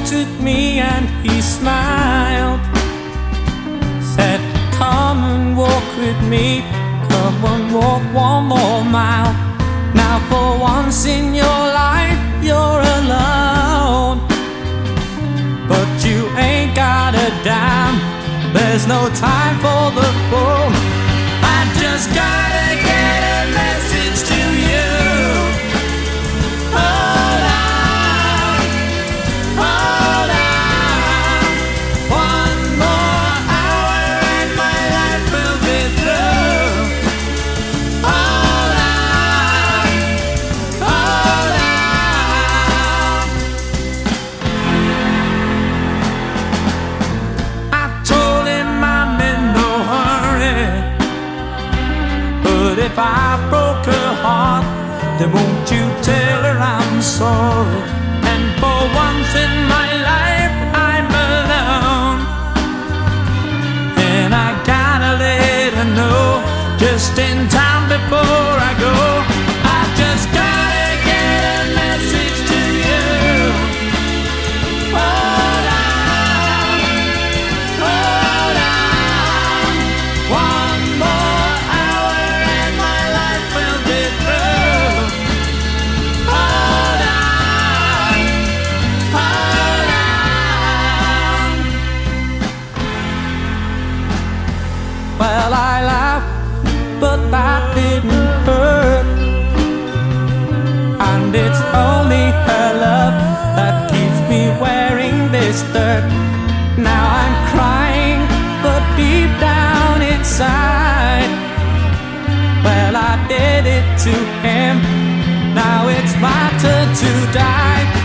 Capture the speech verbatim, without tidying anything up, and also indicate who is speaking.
Speaker 1: looked at me and he smiled, said, come and walk with me, come and walk one more mile. Now for once in your life you're alone, but you ain't got a dime, there's no time for the phone. I just gotta get a message to you. Hold on, hold on, one more hour and my life will be through. Hold on, hold on. I told him I'm in no hurry, but if I broke her heart, then won't you tell her I'm sorry? And for once in my life I'm alone, and I gotta let her know just in time before I go. I just gotta get a message to you. Hold on, hold on, one more hour and my life will be through. Hold on, hold on. Well, I laughed, but that didn't hurt, and it's only her love that keeps me wearing this dirt. Now I'm crying, but deep down inside, well, I did it to him, now it's my turn to die.